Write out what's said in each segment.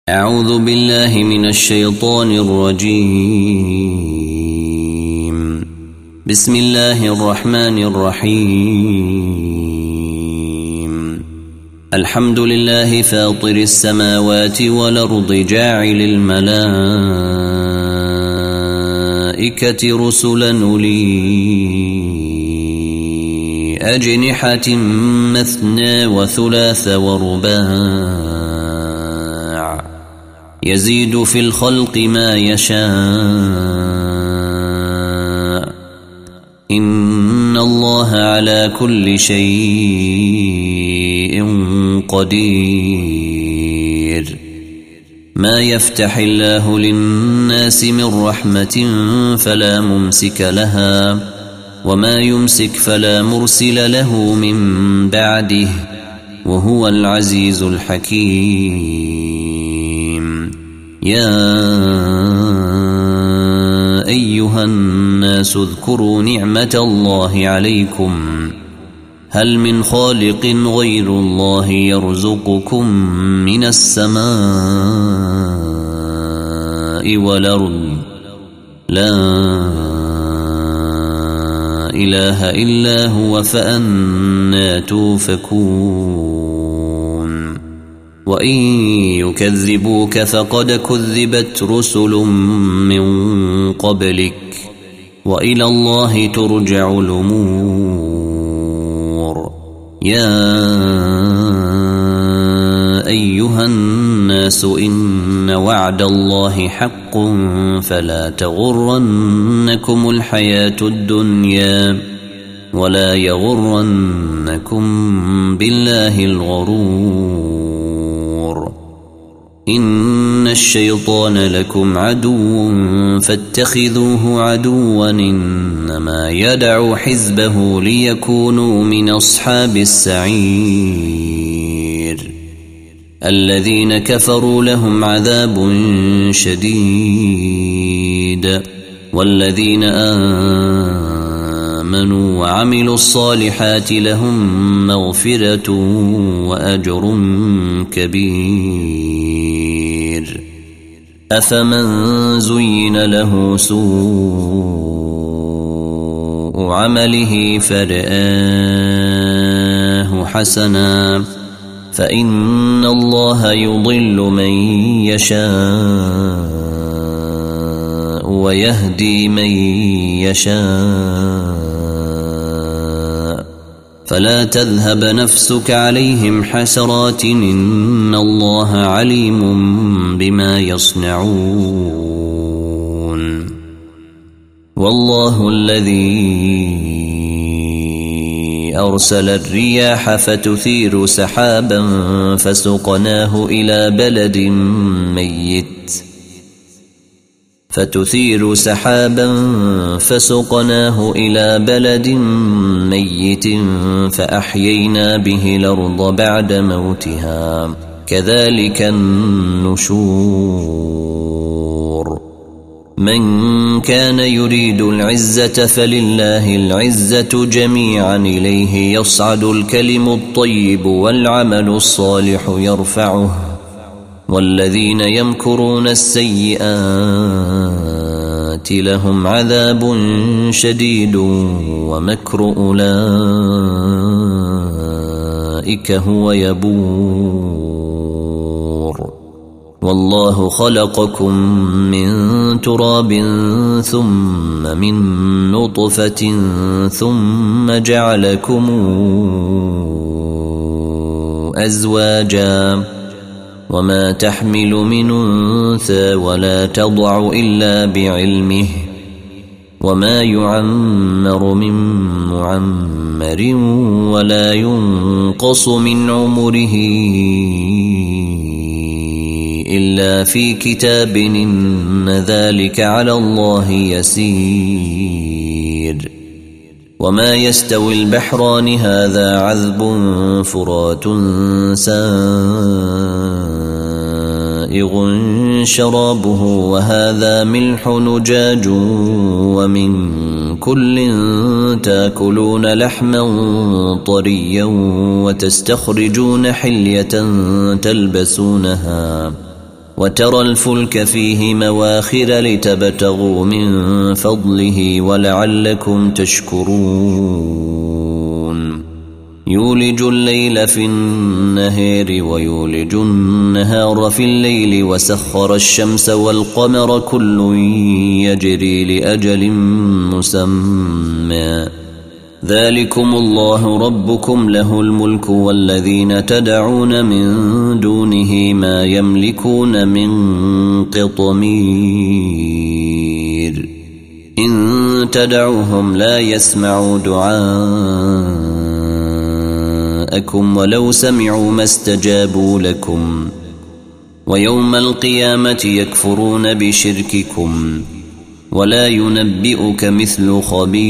أعوذ بالله من الشيطان الرجيم. بسم الله الرحمن الرحيم. الحمد لله فاطر السماوات والأرض جاعل الملائكة رسلا أولي أجنحة مثنى وثلاث ورباع يزيد في الخلق ما يشاء إن الله على كل شيء قدير. ما يفتح الله للناس من رحمة فلا ممسك لها وما يمسك فلا مرسل له من بعده وهو العزيز الحكيم. يا أيها الناس اذكروا نعمة الله عليكم هل من خالق غير الله يرزقكم من السماء والأرض لا إله إلا هو فأنى توفكون. وإن يكذبوك فقد كذبت رسل من قبلك وإلى الله ترجع الأمور. يا أيها الناس إن وعد الله حق فلا تغرنكم الحياة الدنيا ولا يغرنكم بالله الغرور. إن الشيطان لكم عدو فاتخذوه عدوا إنما يدعو حزبه ليكونوا من أصحاب السعير. الذين كفروا لهم عذاب شديد والذين آمنوا وعملوا الصالحات لهم مغفرة وأجر كبير. أفمن زين له سوء عمله فرآه حسنا فإن الله يضل من يشاء ويهدي من يشاء فلا تذهب نفسك عليهم حسرات إن الله عليم بما يصنعون. والله الذي أرسل الرياح فتثير سحابا فسقناه إلى بلد ميت فأحيينا به الأرض بعد موتها كذلك النشور. من كان يريد العزة فلله العزة جميعا إليه يصعد الكلم الطيب والعمل الصالح يرفعه والذين يمكرون السيئات لهم عذاب شديد ومكر أولئك هو يبور. والله خلقكم من تراب ثم من نطفة ثم جعلكم أزواجا وما تحمل من أنثى ولا تضع إلا بعلمه وما يعمر من معمر ولا ينقص من عمره إلا في كتاب إن ذلك على الله يسير. وما يستوي البحران هذا عذب فرات سائغ شرابه وهذا ملح نجاج ومن كل تاكلون لحما طريا وتستخرجون حلية تلبسونها وترى الفلك فيه مواخر لتبتغوا من فضله ولعلكم تشكرون يولج الليل في النهار ويولج النهار في الليل وسخر الشمس والقمر كل يجري لأجل مسمى ذلكم الله ربكم له الملك والذين تدعون من دونه ما يملكون من قطمير إن تدعوهم لا يسمعوا دعاءكم ولو سمعوا ما استجابوا لكم ويوم القيامة يكفرون بشرككم ولا ينبئك مثل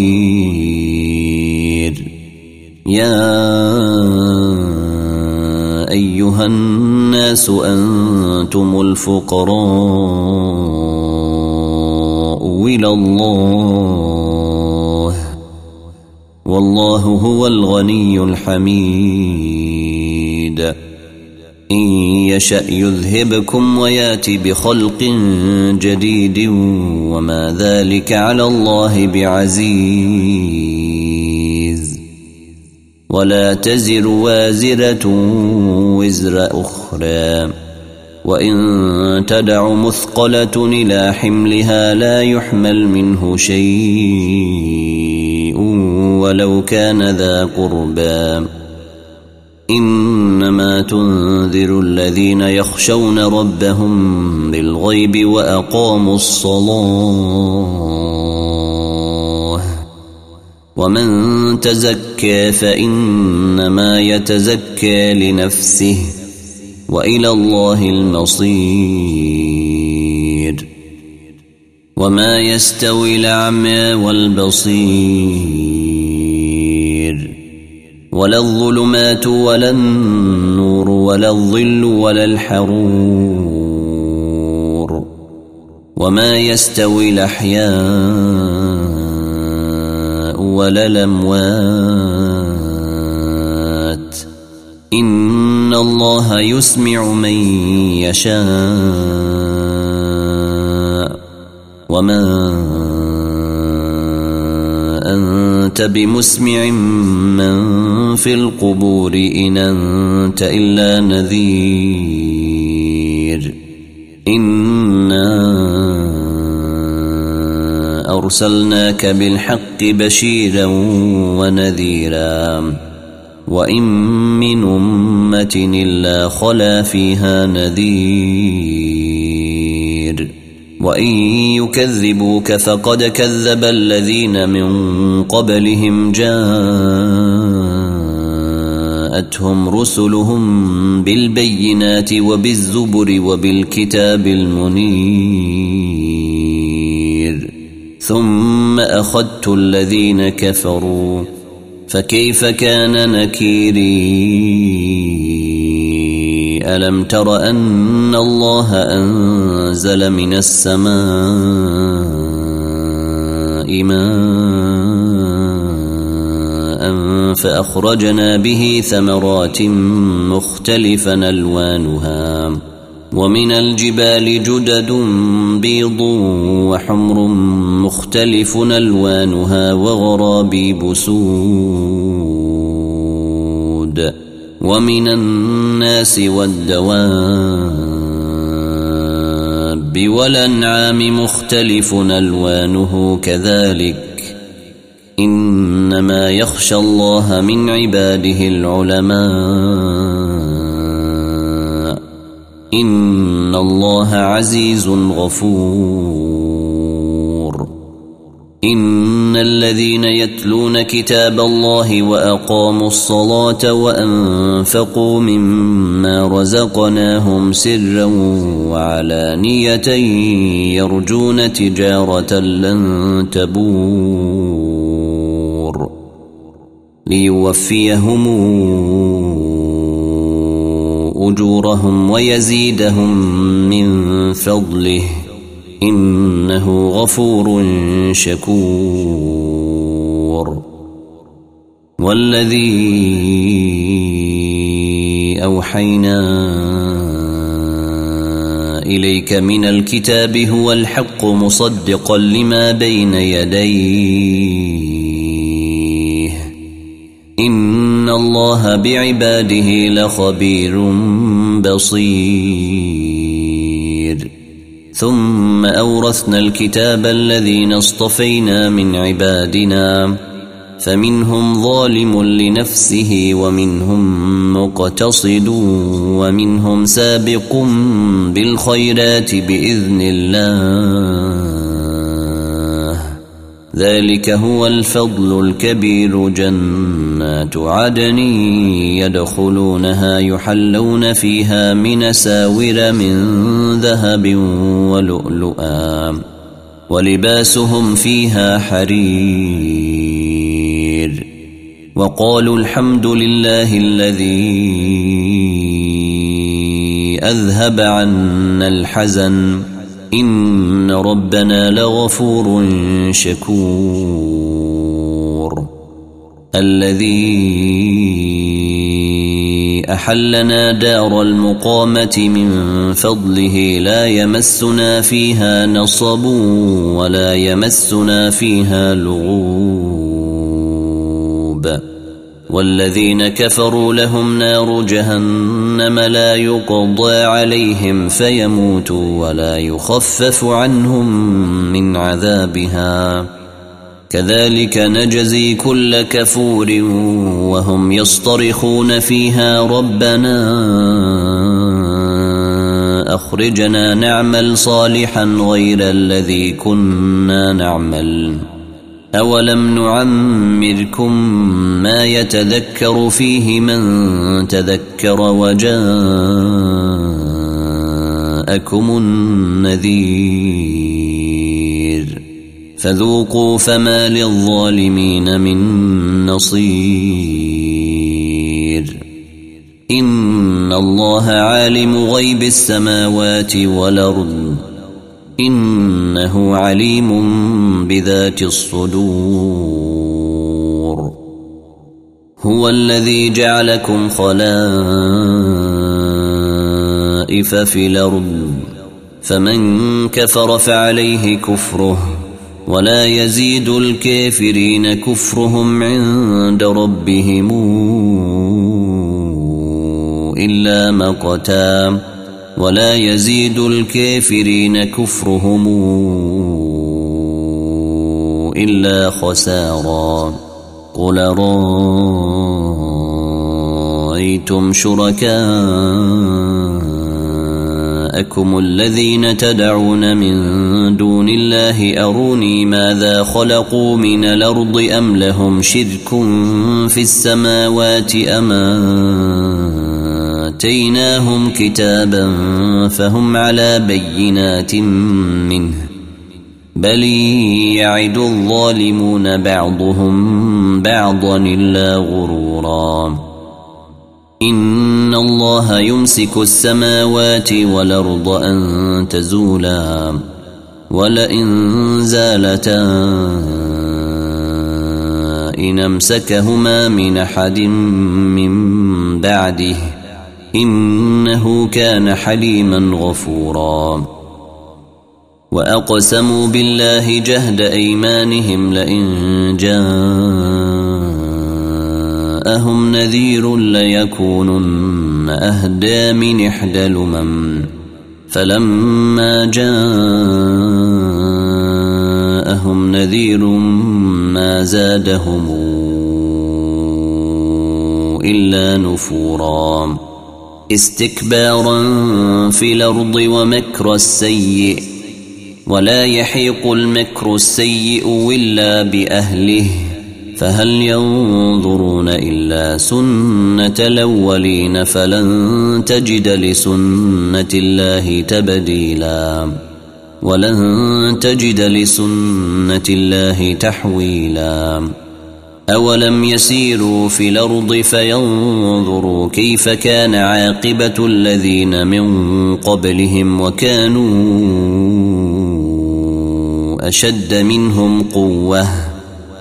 خبير يا أيها الناس أنتم الفقراء إلى الله والله هو الغني الحميد إن يشأ يذهبكم ويات بخلق جديد وما ذلك على الله بعزيز ولا تزر وازرة وزر أخرى وإن تدع مثقلة إلى حملها لا يحمل منه شيء ولو كان ذا قربى إنما تنذر الذين يخشون ربهم بالغيب وأقاموا الصلاة ومن تزكى فإنما يتزكى لنفسه وإلى الله المصير وما يستوي الأعمى والبصير ولا الظلمات ولا النور ولا الظل ولا الحرور وما يستوي الأحياء ولا الأموات إن الله يسمع من يشاء وما أنت بمسمع من في القبور إن أنت إلا نذير إنا أرسلناك بالحق بشيرا ونذيرا وإن من أمة إلا خلا فيها نذير وإن يكذبوك فقد كذب الذين من قبلهم جاءتهم رسلهم بالبينات وبالزبر وبالكتاب المنير ثم أخذت الذين كفروا فكيف كان نكيري ألم تر أن الله أنزل من السماء ماء فأخرجنا به ثمرات مختلفا ألوانها ومن الجبال جدد بيض وحمر مختلف ألوانها وغرابيب سود ومن الناس والدواب والأنعام مختلف ألوانه كذلك إنما يخشى الله من عباده العلماء إن الله عزيز غفور إن الذين يتلون كتاب الله وأقاموا الصلاة وأنفقوا مما رزقناهم سرا وعلانية يرجون تجارة لن تبور ليوفيهم أجورهم ويزيدهم من فضله إنه غفور شكور والذي أوحينا إليك من الكتاب هو الحق مصدقا لما بين يديه إن الله بعباده لخبير بصير ثم أورثنا الكتاب الذين اصطفينا من عبادنا فمنهم ظالم لنفسه ومنهم مقتصد ومنهم سابق بالخيرات بإذن الله ذلك هو الفضل الكبير جنات عدن يدخلونها يحلون فيها من ساور من ذهب ولؤلؤا ولباسهم فيها حرير وقالوا الحمد لله الذي أذهب عنا الحزن إن ربنا لغفور شكور الذي أحلنا دار المقامة من فضله لا يمسنا فيها نصب ولا يمسنا فيها لغوب والذين كفروا لهم نار جهنم لا يقضى عليهم فيموتوا ولا يخفف عنهم من عذابها كذلك نجزي كل كفور وهم يصطرخون فيها ربنا أخرجنا نعمل صالحا غير الذي كنا نعمل أولم نعمركم ما يتذكر فيه من تذكر وجاءكم النذير فذوقوا فما للظالمين من نصير إن الله عالم غيب السماوات والأرض إنه عليم بذات الصدور هو الذي جعلكم خلائف في الأرض فمن كفر فعليه كفره ولا يزيد الكافرين كفرهم عند ربهم إلا مقتا ولا يزيد الكافرين كفرهم إلا خسارا قل رأيتم شركاءكم الذين تدعون من دون الله أروني ماذا خلقوا من الأرض أم لهم شرك في السماوات أم آتيناهم كتابا فهم على بينات منه بل يعد الظالمون بعضهم بعضا إلا غرورا إن الله يمسك السماوات والأرض أن تزولا ولئن زالتا إن أمسكهما من أحد من بعده إنه كان حليما غفورا وأقسموا بالله جهد أيمانهم لئن جاءهم نذير ليكونن أهدى من إحدى الأمم فلما جاءهم نذير ما زادهم إلا نفورا استكبارا في الأرض ومكر السيء ولا يحيق المكر السيء إلا بأهله فهل ينظرون إلا سنة الأولين فلن تجد لسنة الله تبديلا ولن تجد لسنة الله تحويلا أولم يسيروا في الأرض فينظروا كيف كان عاقبة الذين من قبلهم وكانوا أشد منهم قوة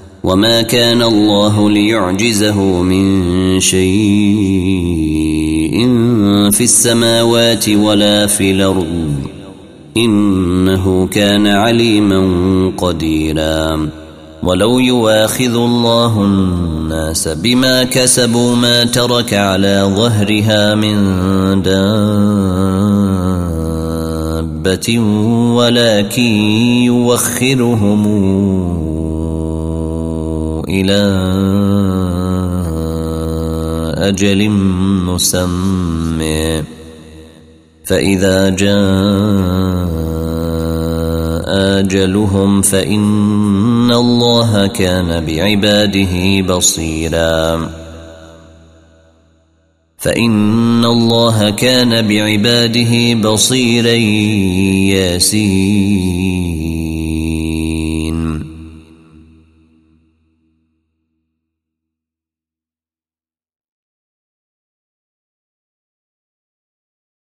وما كان الله ليعجزه من شيء شيء في السماوات ولا في الأرض إنه كان عليما قديرا ولو يواخذ الله الناس بما كسبوا ما ترك على ظهرها من دابة ولكن يوخرهم إلى أجل مسمى فإذا جاء أجلهم فإن الله كان بعباده بصيرا ياسين